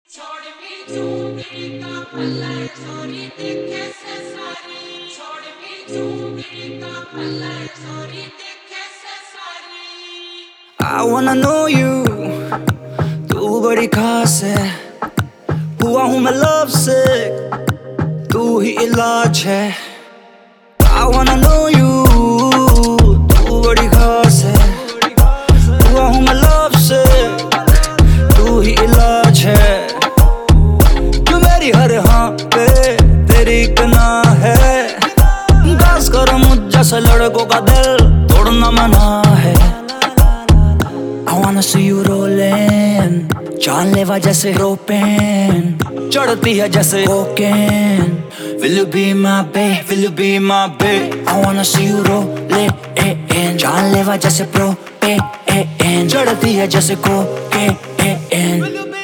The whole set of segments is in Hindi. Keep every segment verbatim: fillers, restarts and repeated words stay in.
छोड़ भी चूंगी का पल्ला छोरी देखे से सारी छोड़ भी चूंगी का पल्ला छोरी देखे से सारी I wanna know you, तू बड़ी खास है, हुआ हूँ मैं लव से, तू ही इलाज है। I wanna know you, तू बड़ी खास है, हुआ हूँ मैं लव से, तू ही इलाज है। तू मेरी हर हाँ पे तेरी कना है, खास कर मुझ जैसे लड़कों का दिल तोड़ना मना है। I wanna see you rolling, जानलेवा जैसे रोपेन, चढ़ती है जैसे cocaine. Will you be my babe? Will you be my babe? I wanna see you rolling, जानलेवा जैसे प्रोपेन, चढ़ती है जैसे कोकेन।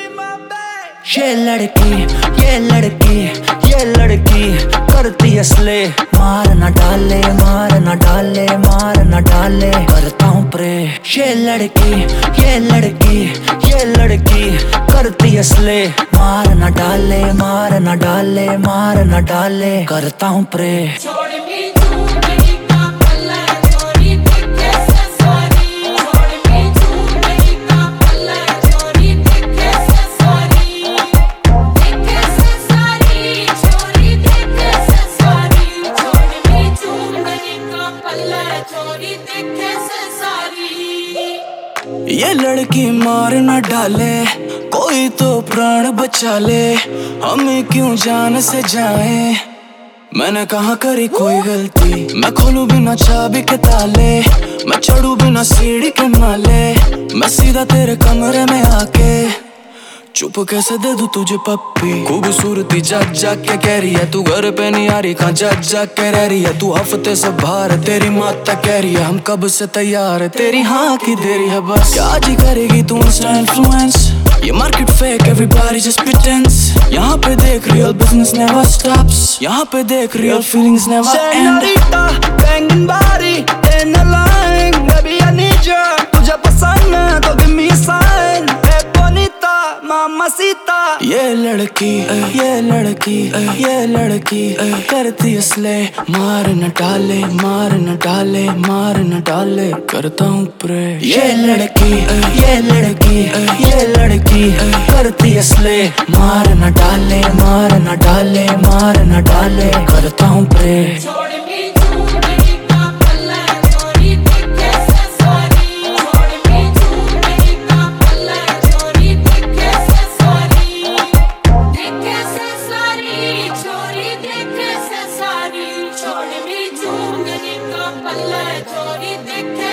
ये लड़की, ये लड़की, ये लड़की करती है स्ले, मार ना डाले, मार ना डाले, मार ना डाले, करता हूँ प्रे। ये लड़की, ये लड़की, ये लड़की करती है स्ले, मार ना डाले, मार ना डाले, मार ना डाले, करता हूँ प्रे। छोड़ भी चूंगी का पल्ला छोरी देखे से सारी छोड़ भी चूंगी का पल्ला छोरी देखे से सारी देखे से सारी छोरी देखे से सारी छोड़ भी चूंगी का पल्ला छोरी देखे से सारी। ये लड़की मार न डाले, कोई तो प्राण बचा ले, हमें क्यों जान से जाए। मैंने कहाँ करी कोई गलती, मैं खोलूं बिना चाबी के ताले, मैं चढ़ूं बिना सीढ़ी के माले, मैं सीधा तेरे कमरे में आके चुप कैसे दे दूं तुझे पप्पी। खूबसूरती जाग जाग के कह रही है, तू घर पे नहीं आ रही, कहाँ जाग जाग के रह रही है, तू हफ्ते से बाहर है, तेरी माता कह रही है हम कब से तैयार है, तेरी हाँ की देरी है बस। क्या जी करेगी तू इंस्टा इन्फ्लुएंस, ये market fake everybody just pretends, यहाँ पे देख रियल बिजनेस नेवर स्टॉप्स, यहाँ पे देख real feelings never end. Senorita, banging body in a line, baby I need you, तुझे पसंद है तो give me a sign, hey bonita, mamacita। ये लड़की, ये लड़की, ये लड़की करती है स्ले, मार न डाले, मार न डाले, मार न डाले, करता हूँ प्रे। ये लड़की, ये लड़की, ये लड़की करती है स्ले, मार न डाले, मार न डाले, मार न डाले, करता हूँ प्रे। छोड़ भी चूंगी का पल्ला छोरी देखे से सारी छोड़ भी चूंगी का पल्ला छोरी देखे से सारी देखे से सारी छोरी देखे से सारी छोड़ भी चूंगी का पल्ला छोरी देखे